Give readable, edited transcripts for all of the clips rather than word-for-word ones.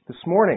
This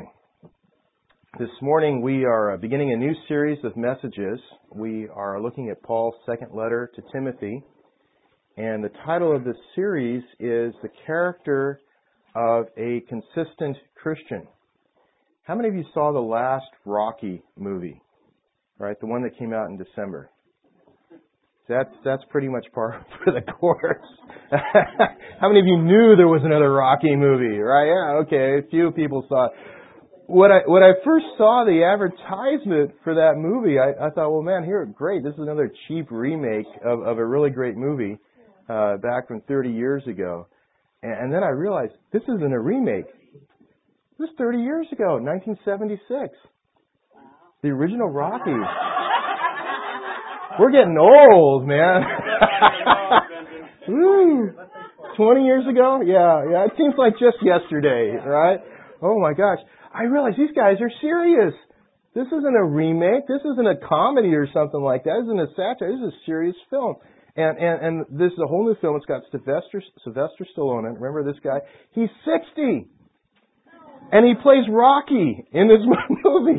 morning we are beginning a new series of messages. We are looking at Paul's second letter to Timothy, and the title of this series is The Character of a Consistent Christian. How many of you saw the last Rocky movie? Right, the one that came out in December. That's pretty much par for the course. How many of you knew there was another Rocky movie? Right? Yeah, okay. A few people saw it. When I first saw the advertisement for that movie, I thought, well, man, great. This is another cheap remake of a really great movie back from 30 years ago. And then I realized this isn't a remake. It was 30 years ago, 1976. The original Rocky. We're getting old, man. Woo. 20 years ago? Yeah. It seems like just yesterday, right? Oh my gosh. I realize these guys are serious. This isn't a remake. This isn't a comedy or something like that. This isn't a satire. This is a serious film. And this is a whole new film. It's got Sylvester Stallone in it. Remember this guy? He's 60. And he plays Rocky in this movie.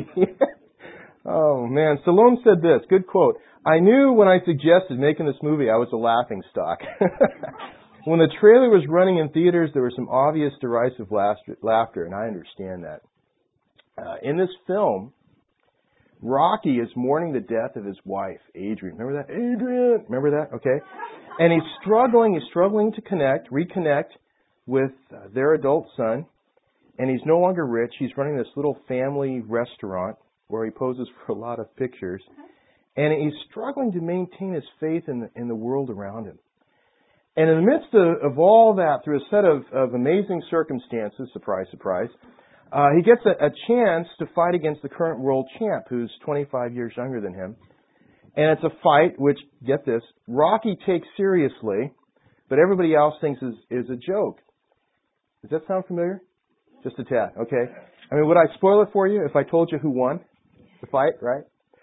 Oh man. Stallone said this. Good quote. I knew when I suggested making this movie I was a laughingstock. When the trailer was running in theaters, there was some obvious derisive laughter, and I understand that. In this film, Rocky is mourning the death of his wife, Adrian. Remember that? Adrian! Remember that? Okay. And he's struggling to reconnect with their adult son, and he's no longer rich. He's running this little family restaurant where he poses for a lot of pictures. And he's struggling to maintain his faith in the world around him. And in the midst of all that, through a set of amazing circumstances, surprise, surprise, he gets a chance to fight against the current world champ, who's 25 years younger than him. And it's a fight which, get this, Rocky takes seriously, but everybody else thinks is a joke. Does that sound familiar? Just a tad, okay? I mean, would I spoil it for you if I told you who won the fight, right?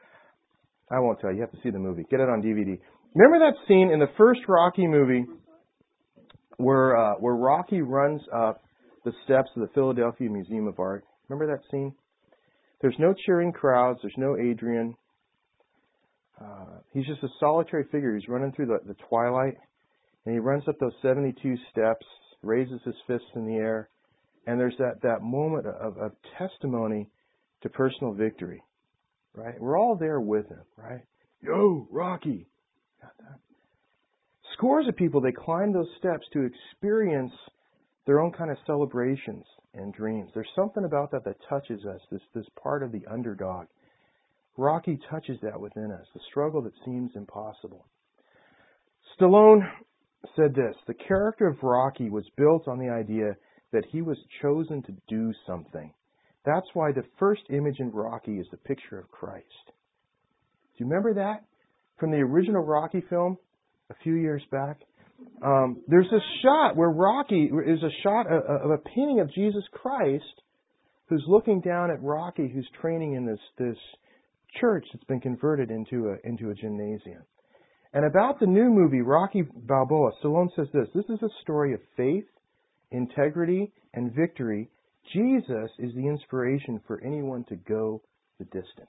I won't tell you. You have to see the movie. Get it on DVD. Remember that scene in the first Rocky movie where Rocky runs up the steps of the Philadelphia Museum of Art? Remember that scene? There's no cheering crowds. There's no Adrian. He's just a solitary figure. He's running through the twilight, and he runs up those 72 steps, raises his fists in the air, and there's that moment of testimony to personal victory. Right? We're all there with him, right? Yo, Rocky! Got that? Scores of people, they climb those steps to experience their own kind of celebrations and dreams. There's something about that touches us, this part of the underdog. Rocky touches that within us, the struggle that seems impossible. Stallone said this, the character of Rocky was built on the idea that he was chosen to do something. That's why the first image in Rocky is the picture of Christ. Do you remember that? From the original Rocky film a few years back? There's a shot where Rocky is a shot of a painting of Jesus Christ who's looking down at Rocky who's training in this church that's been converted into a gymnasium. And about the new movie, Rocky Balboa, Stallone says this is a story of faith, integrity, and victory. Jesus is the inspiration for anyone to go the distance.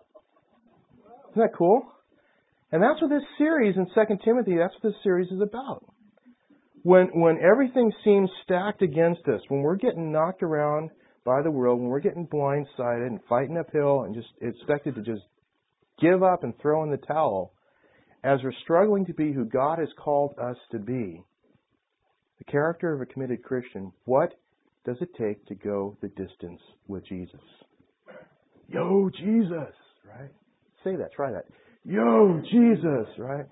Isn't that cool? And that's what this series in 2 Timothy, that's what this series is about. When everything seems stacked against us, when we're getting knocked around by the world, when we're getting blindsided and fighting uphill and just expected to just give up and throw in the towel, as we're struggling to be who God has called us to be, the character of a committed Christian, what does it take to go the distance with Jesus? Yo, Jesus, right? Say that, try that. Yo, Jesus, right?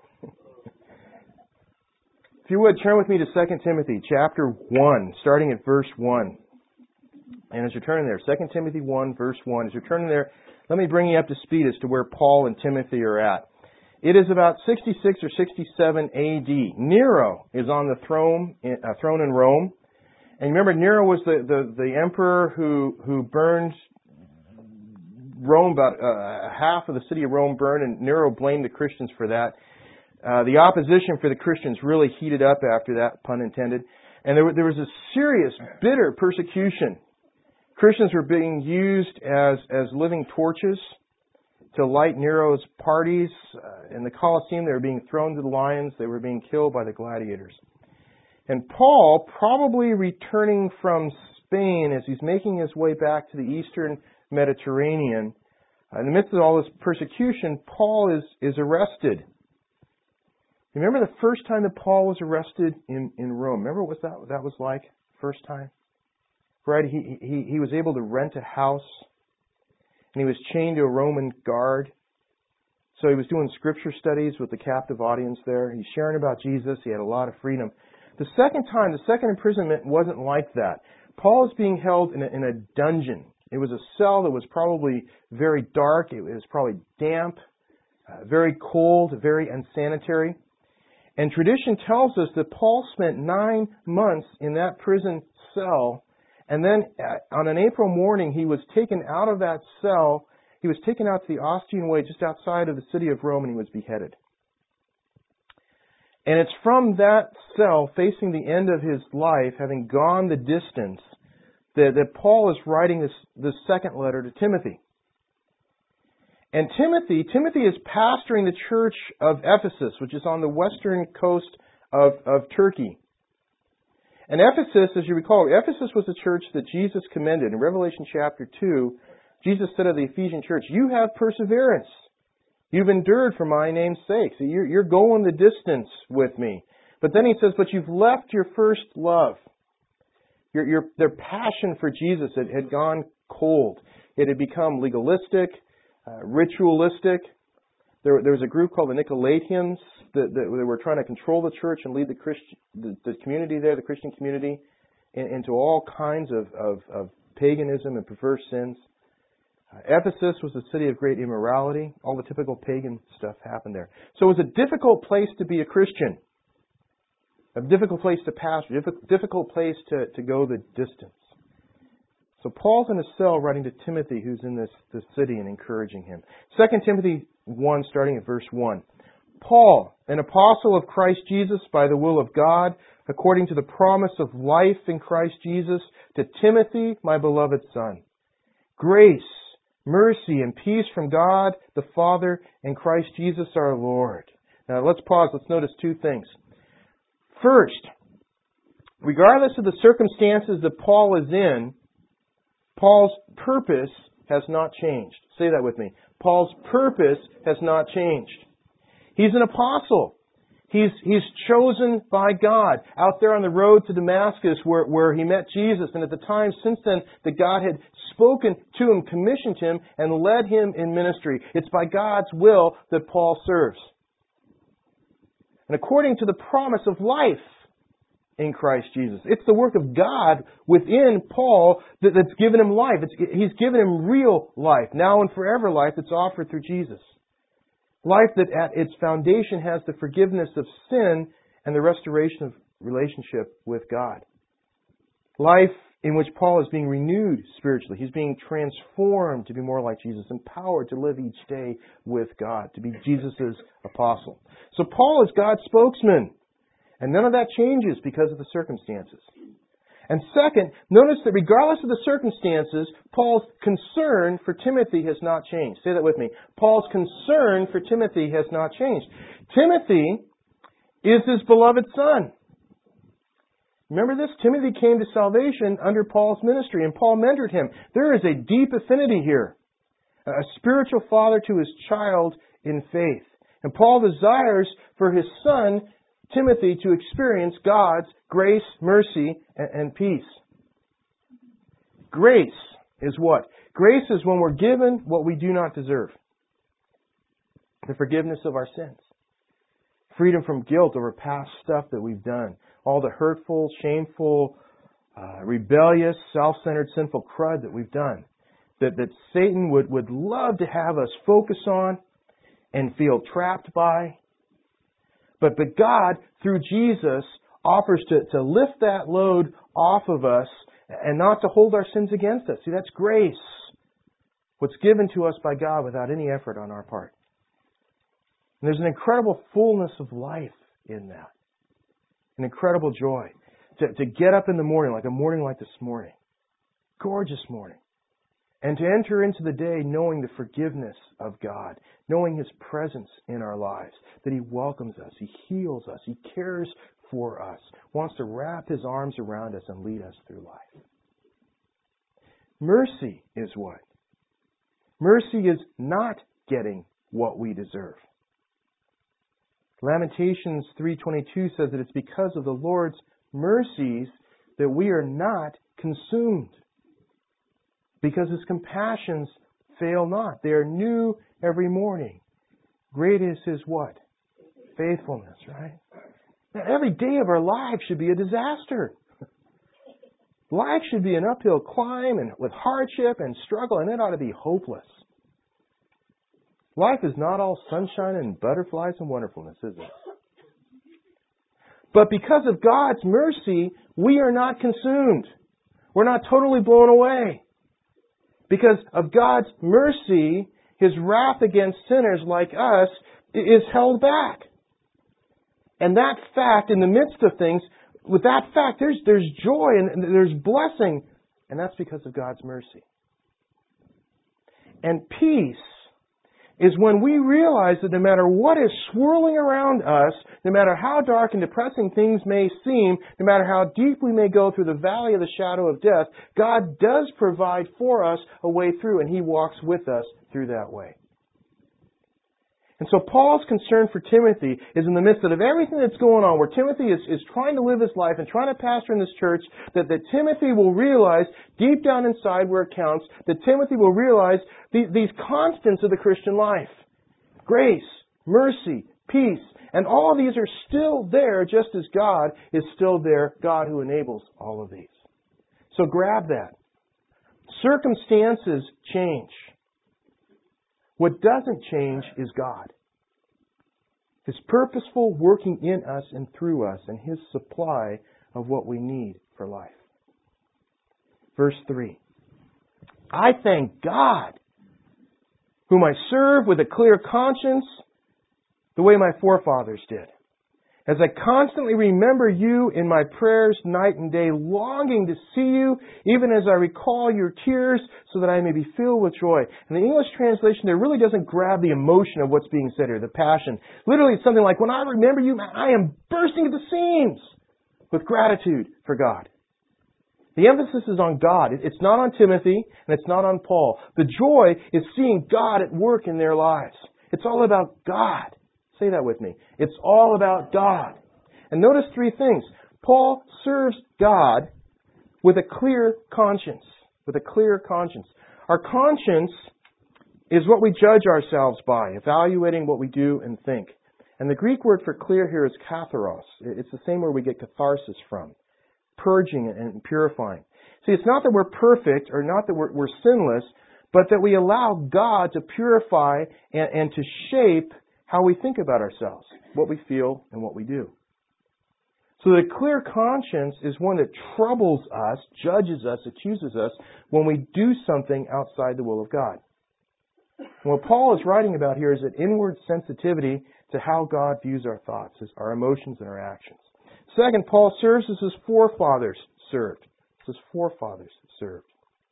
If you would, turn with me to 2 Timothy chapter 1, starting at verse 1. And as you're turning there, 2 Timothy 1, verse 1, as you're turning there, let me bring you up to speed as to where Paul and Timothy are at. It is about 66 or 67 A.D. Nero is on the throne in Rome. And remember, Nero was the emperor who burned Rome, about half of the city of Rome burned, and Nero blamed the Christians for that. The opposition for the Christians really heated up after that, pun intended. And there was a serious, bitter persecution. Christians were being used as living torches to light Nero's parties. In the Colosseum, they were being thrown to the lions. They were being killed by the gladiators. And Paul, probably returning from Spain as he's making his way back to the eastern Mediterranean, in the midst of all this persecution, Paul is arrested. Remember the first time that Paul was arrested in Rome? Remember what that was like? First time? Right? He was able to rent a house, and he was chained to a Roman guard. So he was doing scripture studies with the captive audience there. He's sharing about Jesus. He had a lot of freedom. The second time, the second imprisonment wasn't like that. Paul is being held in a dungeon. It was a cell that was probably very dark. It was probably damp, very cold, very unsanitary. And tradition tells us that Paul spent 9 months in that prison cell, and then on an April morning he was taken out of that cell. He was taken out to the Ostian Way just outside of the city of Rome, and he was beheaded. And it's from that cell, facing the end of his life, having gone the distance, that Paul is writing this second letter to Timothy. And Timothy is pastoring the church of Ephesus, which is on the western coast of Turkey. And Ephesus, as you recall, Ephesus was the church that Jesus commended. In Revelation chapter 2, Jesus said of the Ephesian church, "You have perseverance. You've endured for my name's sake." So you're going the distance with me. But then he says, but you've left your first love. Their passion for Jesus had gone cold. It had become legalistic, ritualistic. There was a group called the Nicolaitans that were trying to control the church and lead the community there, the Christian community, into all kinds of paganism and perverse sins. Ephesus was a city of great immorality. All the typical pagan stuff happened there. So it was a difficult place to be a Christian. A difficult place to pastor. A difficult place to go the distance. So Paul's in a cell writing to Timothy, who's in this city, and encouraging him. 2 Timothy 1, starting at verse 1. Paul, an apostle of Christ Jesus by the will of God, according to the promise of life in Christ Jesus, to Timothy, my beloved son. Grace, mercy, and peace from God the Father and Christ Jesus our Lord. Now let's pause. Let's notice two things. First, regardless of the circumstances that Paul is in, Paul's purpose has not changed. Say that with me. Paul's purpose has not changed. He's an apostle. He's chosen by God out there on the road to Damascus where he met Jesus. And at the time since then that God had spoken to him, commissioned him, and led him in ministry. It's by God's will that Paul serves. And according to the promise of life in Christ Jesus. It's the work of God within Paul that's given him life. He's given him real life, now and forever life that's offered through Jesus. Life that at its foundation has the forgiveness of sin and the restoration of relationship with God. Life in which Paul is being renewed spiritually. He's being transformed to be more like Jesus, empowered to live each day with God, to be Jesus' apostle. So Paul is God's spokesman. And none of that changes because of the circumstances. And second, notice that regardless of the circumstances, Paul's concern for Timothy has not changed. Say that with me. Paul's concern for Timothy has not changed. Timothy is his beloved son. Remember this? Timothy came to salvation under Paul's ministry, and Paul mentored him. There is a deep affinity here. A spiritual father to his child in faith. And Paul desires for his son Timothy to experience God's grace, mercy, and peace. Grace is what? Grace is when we're given what we do not deserve. The forgiveness of our sins. Freedom from guilt over past stuff that we've done. All the hurtful, shameful, rebellious, self-centered, sinful crud that we've done. That Satan would love to have us focus on and feel trapped by. But God, through Jesus, offers to lift that load off of us and not to hold our sins against us. See, that's grace. What's given to us by God without any effort on our part. And there's an incredible fullness of life in that. An incredible joy. To get up in the morning, like a morning like this morning. gorgeous morning. And to enter into the day knowing the forgiveness of God, knowing His presence in our lives, that He welcomes us, He heals us, He cares for us, wants to wrap His arms around us and lead us through life. Mercy is what? Mercy is not getting what we deserve. Lamentations 3:22 says that it's because of the Lord's mercies that we are not consumed. Because His compassions fail not. They are new every morning. Great is His what? Faithfulness, right? Now, every day of our lives should be a disaster. Life should be an uphill climb and with hardship and struggle, and it ought to be hopeless. Life is not all sunshine and butterflies and wonderfulness, is it? But because of God's mercy, we are not consumed. We're not totally blown away. Because of God's mercy, His wrath against sinners like us is held back. And that fact, in the midst of things, with that fact, there's joy and there's blessing. And that's because of God's mercy. And peace is when we realize that no matter what is swirling around us, no matter how dark and depressing things may seem, no matter how deep we may go through the valley of the shadow of death, God does provide for us a way through, and He walks with us through that way. And so Paul's concern for Timothy is in the midst of everything that's going on, where Timothy is trying to live his life and trying to pastor in this church, that Timothy will realize deep down inside where it counts, that Timothy will realize these constants of the Christian life. Grace, mercy, peace, and all of these are still there just as God is still there, God who enables all of these. So grab that. Circumstances change. What doesn't change is God. His purposeful working in us and through us, and His supply of what we need for life. Verse 3. I thank God, whom I serve with a clear conscience, the way my forefathers did. As I constantly remember you in my prayers night and day, longing to see you, even as I recall your tears, so that I may be filled with joy. And the English translation there really doesn't grab the emotion of what's being said here, the passion. Literally, it's something like, when I remember you, man, I am bursting at the seams with gratitude for God. The emphasis is on God. It's not on Timothy, and it's not on Paul. The joy is seeing God at work in their lives. It's all about God. Say that with me. It's all about God. And notice three things. Paul serves God with a clear conscience. With a clear conscience. Our conscience is what we judge ourselves by, evaluating what we do and think. And the Greek word for clear here is katharos. It's the same word we get catharsis from. Purging and purifying. See, it's not that we're perfect or not that we're sinless, but that we allow God to purify and to shape how we think about ourselves, what we feel, and what we do. So the clear conscience is one that troubles us, judges us, accuses us when we do something outside the will of God. And what Paul is writing about here is an inward sensitivity to how God views our thoughts, our emotions, and our actions. Second, Paul serves as his forefathers served. As his forefathers served.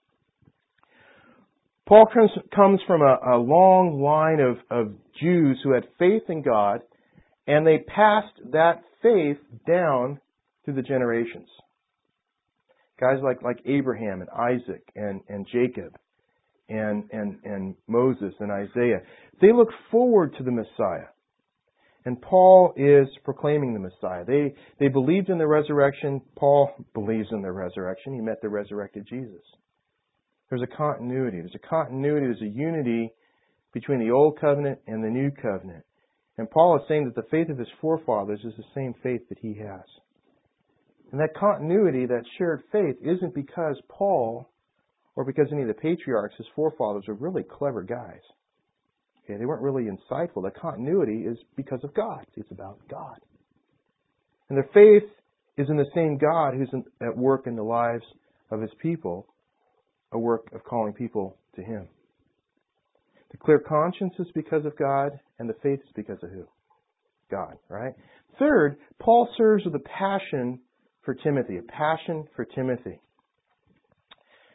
Paul comes from a long line of Jews who had faith in God, and they passed that faith down through the generations. Guys like Abraham and Isaac and Jacob and Moses and Isaiah. They look forward to the Messiah. And Paul is proclaiming the Messiah. They believed in the resurrection. Paul believes in the resurrection. He met the resurrected Jesus. There's a continuity. There's a unity between the Old Covenant and the New Covenant. And Paul is saying that the faith of his forefathers is the same faith that he has. And that continuity, that shared faith, isn't because Paul or because any of the patriarchs, his forefathers, were really clever guys. Okay, they weren't really insightful. The continuity is because of God. It's about God. And their faith is in the same God who's at work in the lives of His people, a work of calling people to Him. The clear conscience is because of God, and the faith is because of who? God, right? Third, Paul serves with a passion for Timothy, a passion for Timothy.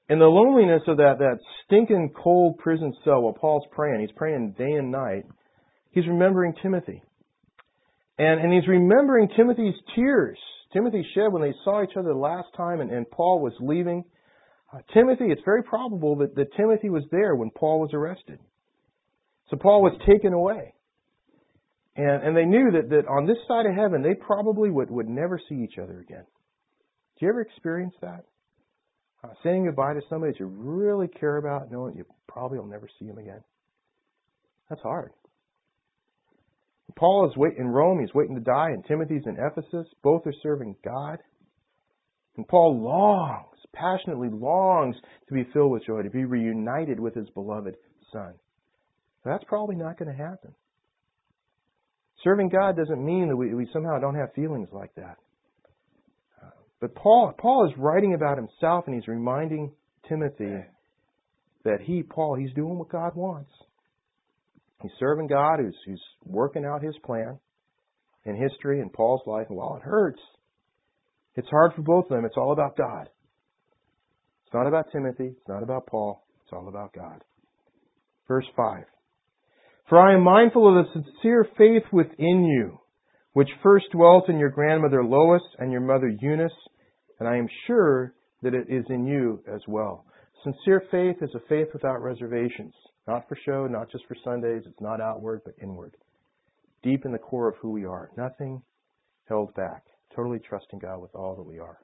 In the loneliness of that stinking cold prison cell while Paul's praying, he's praying day and night, he's remembering Timothy. And he's remembering Timothy's tears. Timothy shed when they saw each other the last time and Paul was leaving. Timothy, it's very probable that Timothy was there when Paul was arrested. So Paul was taken away. And they knew that on this side of heaven, they probably would never see each other again. Do you ever experience that? Saying goodbye to somebody that you really care about, knowing you probably will never see him again. That's hard. Paul is in Rome, he's waiting to die, and Timothy's in Ephesus. Both are serving God. And Paul passionately longs to be filled with joy, to be reunited with his beloved son. But that's probably not going to happen. Serving God doesn't mean that we somehow don't have feelings like that. But Paul is writing about himself, and he's reminding Timothy that he's doing what God wants. He's serving God who's working out His plan in history in Paul's life. And while it hurts, it's hard for both of them. It's all about God. It's not about Timothy. It's not about Paul. It's all about God. Verse 5. For I am mindful of the sincere faith within you, which first dwelt in your grandmother Lois and your mother Eunice, and I am sure that it is in you as well. Sincere faith is a faith without reservations. Not for show, not just for Sundays. It's not outward, but inward. Deep in the core of who we are. Nothing held back. Totally trusting God with all that we are.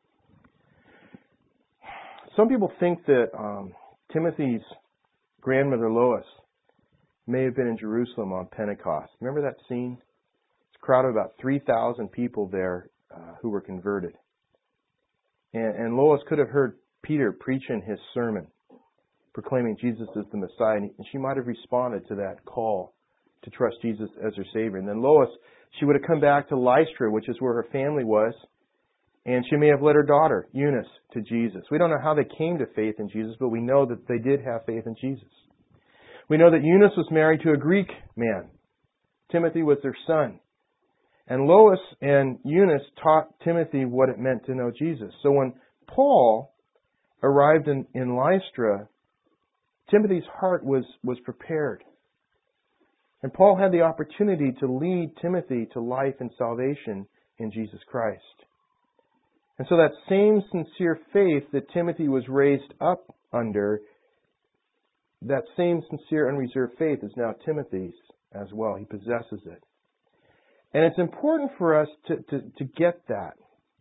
Some people think that Timothy's grandmother Lois may have been in Jerusalem on Pentecost. Remember that scene? It's a crowd of about 3,000 people there who were converted. And Lois could have heard Peter preaching his sermon, proclaiming Jesus as the Messiah, and she might have responded to that call to trust Jesus as her Savior. And then Lois, she would have come back to Lystra, which is where her family was, and she may have led her daughter, Eunice, to Jesus. We don't know how they came to faith in Jesus, but we know that they did have faith in Jesus. We know that Eunice was married to a Greek man. Timothy was their son. And Lois and Eunice taught Timothy what it meant to know Jesus. So when Paul arrived in Lystra, Timothy's heart was prepared. And Paul had the opportunity to lead Timothy to life and salvation in Jesus Christ. And so that same sincere faith that Timothy was raised up under, that same sincere unreserved faith is now Timothy's as well. He possesses it. And it's important for us to get that.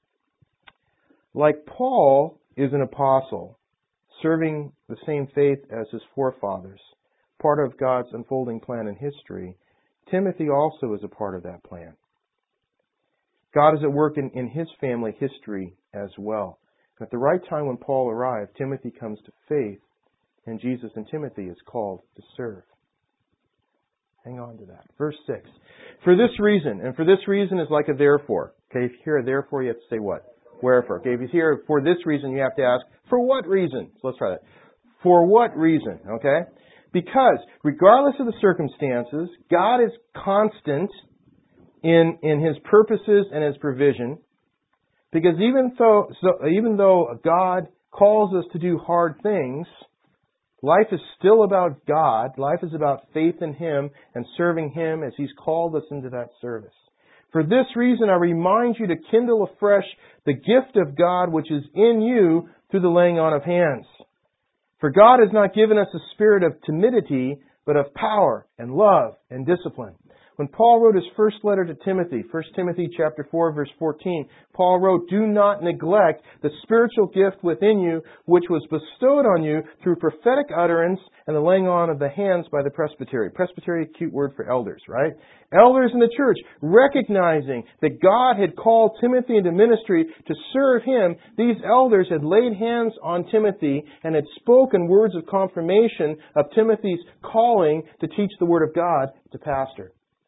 Like Paul is an apostle, serving the same faith as his forefathers, part of God's unfolding plan in history, Timothy also is a part of that plan. God is at work in his family history as well. At the right time when Paul arrived, Timothy comes to faith, and Jesus and Timothy is called to serve. Hang on to that. Verse 6. For this reason, and for this reason is like a therefore. Okay, if you hear a therefore, you have to say what? Wherefore. Okay, if you hear for this reason, you have to ask, for what reason? So let's try that. For what reason? Okay? Because, regardless of the circumstances, God is constant in His purposes and His provision. Because even though God calls us to do hard things, life is still about God. Life is about faith in Him and serving Him as He's called us into that service. For this reason, I remind you to kindle afresh the gift of God which is in you through the laying on of hands. For God has not given us a spirit of timidity, but of power and love and discipline. When Paul wrote his first letter to Timothy, 1 Timothy chapter 4, verse 14, Paul wrote, do not neglect the spiritual gift within you, which was bestowed on you through prophetic utterance and the laying on of the hands by the presbytery. Presbytery, a cute word for elders, right? Elders in the church, recognizing that God had called Timothy into ministry to serve Him, these elders had laid hands on Timothy and had spoken words of confirmation of Timothy's calling to teach the Word of God to pastor.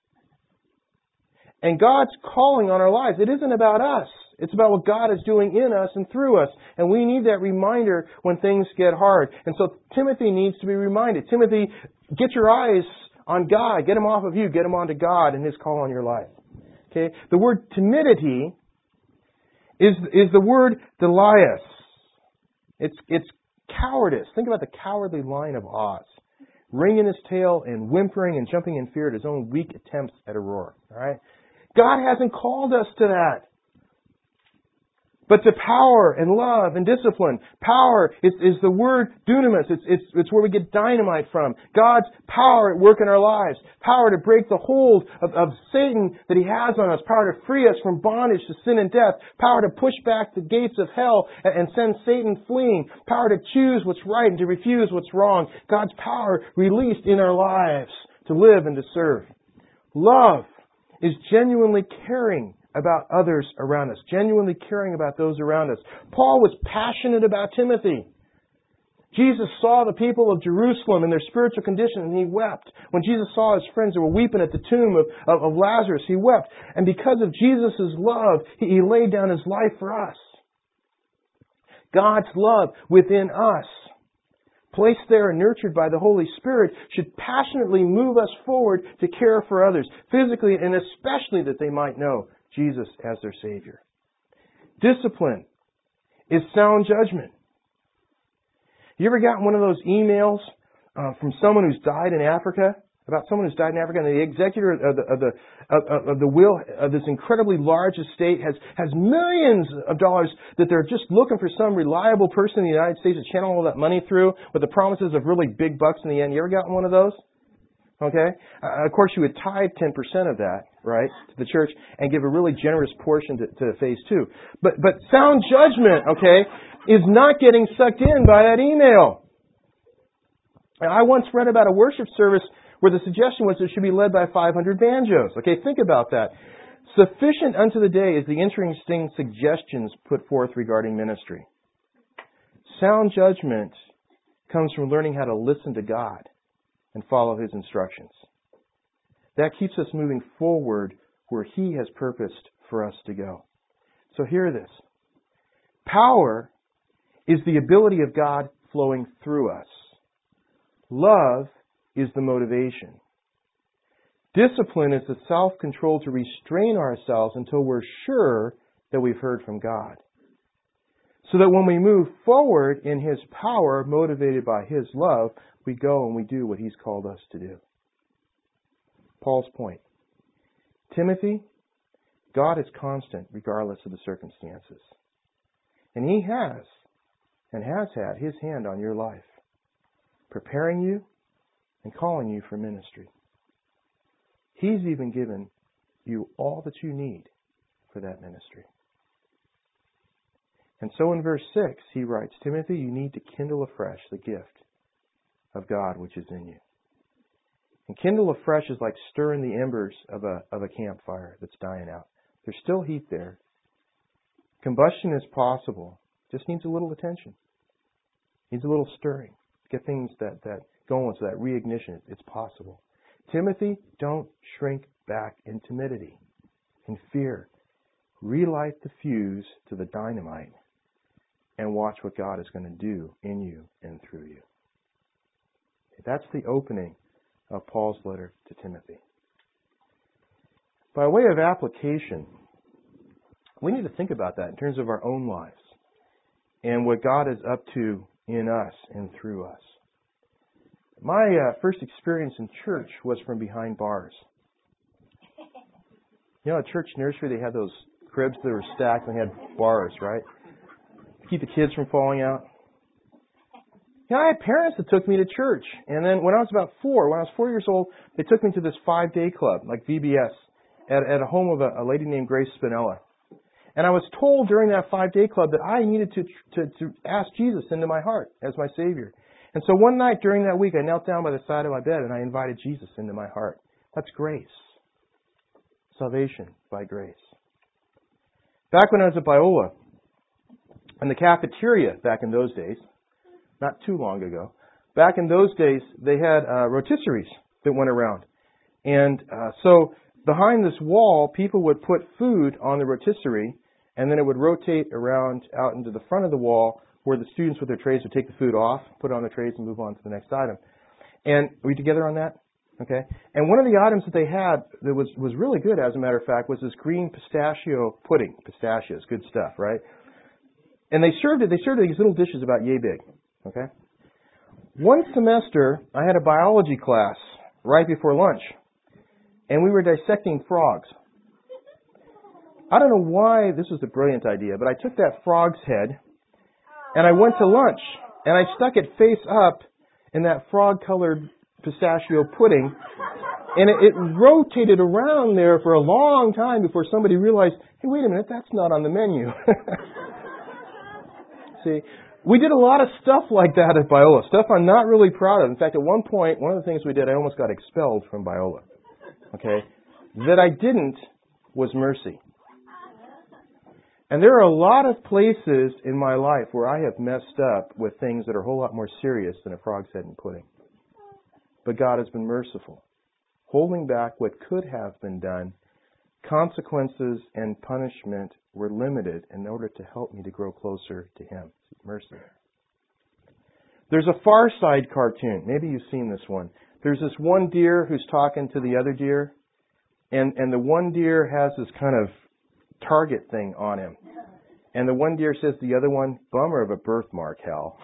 And God's calling on our lives, it isn't about us. It's about what God is doing in us and through us. And we need that reminder when things get hard. And so Timothy needs to be reminded. Timothy, get your eyes on God. Get them off of you. Get them onto God and His call on your life. Okay? The word timidity is the word delias. It's cowardice. Think about the cowardly lion of Oz, wringing his tail and whimpering and jumping in fear at his own weak attempts at a roar. All right? God hasn't called us to that, but to power and love and discipline. Power is the word dunamis. It's where we get dynamite from. God's power at work in our lives. Power to break the hold of Satan that he has on us. Power to free us from bondage to sin and death. Power to push back the gates of hell and send Satan fleeing. Power to choose what's right and to refuse what's wrong. God's power released in our lives to live and to serve. Love is genuinely caring about others around us, genuinely caring about those around us. Paul was passionate about Timothy. Jesus saw the people of Jerusalem in their spiritual condition and he wept. When Jesus saw his friends that were weeping at the tomb of Lazarus, he wept. And because of Jesus' love, he laid down his life for us. God's love within us, placed there and nurtured by the Holy Spirit, should passionately move us forward to care for others, physically and especially that they might know Jesus as their Savior. Discipline is sound judgment. You ever gotten one of those emails from someone who's died in Africa? About someone who's died in Africa, and the executor of the will of this incredibly large estate has millions of dollars that they're just looking for some reliable person in the United States to channel all that money through with the promises of really big bucks in the end. You ever gotten one of those? Okay? Of course, you would tithe 10% of that, right, to the church and give a really generous portion to phase 2. But sound judgment, okay, is not getting sucked in by that email. And I once read about a worship service where the suggestion was it should be led by 500 banjos. Okay, think about that. Sufficient unto the day is the interesting suggestions put forth regarding ministry. Sound judgment comes from learning how to listen to God and follow His instructions. That keeps us moving forward where He has purposed for us to go. So hear this. Power is the ability of God flowing through us. Love is the motivation. Discipline is the self-control to restrain ourselves until we're sure that we've heard from God. So that when we move forward in His power, motivated by His love, we go and we do what He's called us to do. Paul's point. Timothy, God is constant regardless of the circumstances. And He has and has had His hand on your life, preparing you and calling you for ministry. He's even given you all that you need for that ministry. And so in verse 6, he writes, Timothy, you need to kindle afresh the gift of God which is in you. And kindle afresh is like stirring the embers of a campfire that's dying out. There's still heat there. Combustion is possible. Just needs a little attention. Needs a little stirring. Get things that going, so that reignition, it's possible. Timothy, don't shrink back in timidity, in fear. Relight the fuse to the dynamite and watch what God is going to do in you and through you. That's the opening of Paul's letter to Timothy. By way of application, we need to think about that in terms of our own lives and what God is up to in us and through us. My first experience in church was from behind bars. You know, at church nursery, they had those cribs that were stacked and they had bars, right? To keep the kids from falling out. You know, I had parents that took me to church. And then when I was about 4 years old, they took me to this 5-day club, like VBS, at a home of a lady named Grace Spinella. And I was told during that 5-day club that I needed to ask Jesus into my heart as my Savior. And so one night during that week, I knelt down by the side of my bed and I invited Jesus into my heart. That's grace. Salvation by grace. Back when I was at Biola, in the cafeteria back in those days, not too long ago, back in those days, they had rotisseries that went around. And so behind this wall, people would put food on the rotisserie, and then it would rotate around out into the front of the wall where the students with their trays would take the food off, put it on their trays, and move on to the next item. And are we together on that? Okay. And one of the items that they had that was really good, as a matter of fact, was this green pistachio pudding. Pistachios, good stuff, right? And they served these little dishes about yay big. Okay? One semester, I had a biology class right before lunch, and we were dissecting frogs. I don't know why this was a brilliant idea, but I took that frog's head, and I went to lunch, and I stuck it face up in that frog-colored pistachio pudding, and it rotated around there for a long time before somebody realized, hey, wait a minute, that's not on the menu. See, we did a lot of stuff like that at Biola, stuff I'm not really proud of. In fact, at one point, one of the things we did, I almost got expelled from Biola. Okay? That I didn't was mercy. And there are a lot of places in my life where I have messed up with things that are a whole lot more serious than a frog's head and pudding. But God has been merciful, holding back what could have been done. Consequences and punishment were limited in order to help me to grow closer to Him. Mercy. There's a Far Side cartoon. Maybe you've seen this one. There's this one deer who's talking to the other deer, and the one deer has this kind of target thing on him. And the one deer says to the other one, bummer of a birthmark, Hal.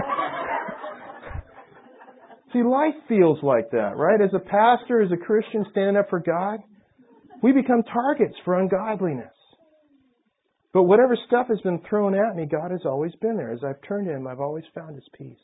See, life feels like that, right? As a pastor, as a Christian standing up for God, we become targets for ungodliness. But whatever stuff has been thrown at me, God has always been there. As I've turned to Him, I've always found His peace.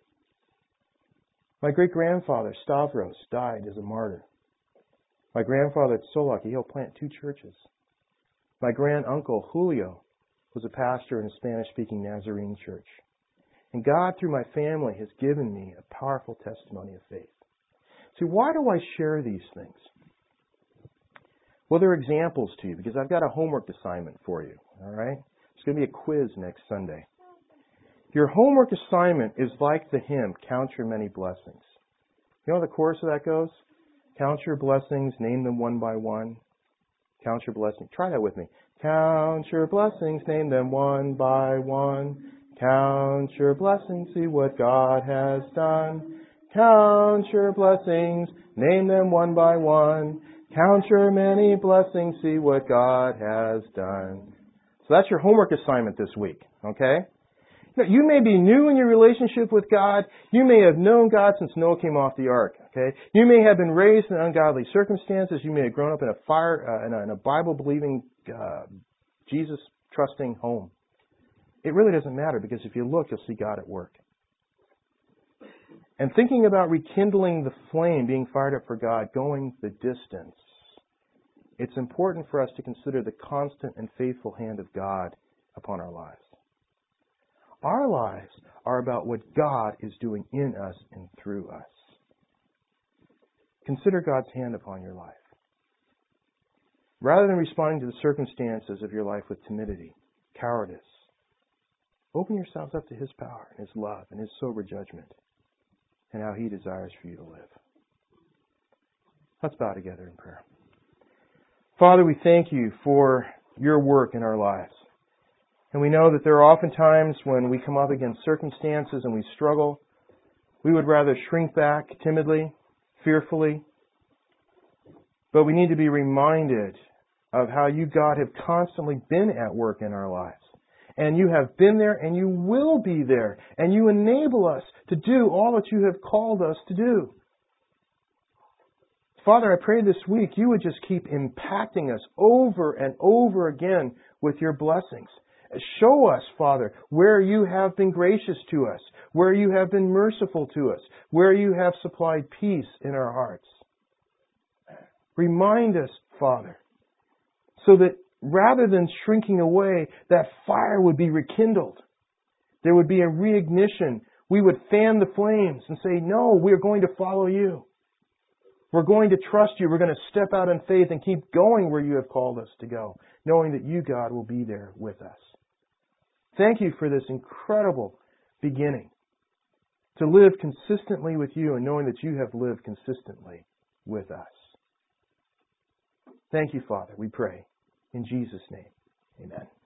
My great-grandfather, Stavros, died as a martyr. My grandfather at Solok, he helped plant 2 churches. My grand-uncle, Julio, was a pastor in a Spanish-speaking Nazarene church. And God, through my family, has given me a powerful testimony of faith. See, why do I share these things? Well, they're examples to you because I've got a homework assignment for you. All right? There's going to be a quiz next Sunday. Your homework assignment is like the hymn, Count Your Many Blessings. You know how the chorus of that goes? Count your blessings, name them one by one. Count your blessings. Try that with me. Count your blessings, name them one by one. Count your blessings, see what God has done. Count your blessings, name them one by one. Count your many blessings, see what God has done. So that's your homework assignment this week, okay? Now, you may be new in your relationship with God. You may have known God since Noah came off the ark, okay? You may have been raised in ungodly circumstances. You may have grown up in a Bible-believing, Jesus-trusting home. It really doesn't matter because if you look, you'll see God at work. And thinking about rekindling the flame, being fired up for God, going the distance, it's important for us to consider the constant and faithful hand of God upon our lives. Our lives are about what God is doing in us and through us. Consider God's hand upon your life. Rather than responding to the circumstances of your life with timidity, cowardice, open yourselves up to His power and His love and His sober judgment and how He desires for you to live. Let's bow together in prayer. Father, we thank You for Your work in our lives. And we know that there are often times when we come up against circumstances and we struggle. We would rather shrink back timidly, fearfully. But we need to be reminded of how You, God, have constantly been at work in our lives. And You have been there and You will be there. And You enable us to do all that You have called us to do. Father, I pray this week You would just keep impacting us over and over again with Your blessings. Show us, Father, where You have been gracious to us, where You have been merciful to us, where You have supplied peace in our hearts. Remind us, Father, so that rather than shrinking away, that fire would be rekindled. There would be a reignition. We would fan the flames and say, no, we are going to follow You. We're going to trust You. We're going to step out in faith and keep going where You have called us to go, knowing that You, God, will be there with us. Thank You for this incredible beginning to live consistently with You and knowing that You have lived consistently with us. Thank You, Father, we pray. In Jesus' name, amen.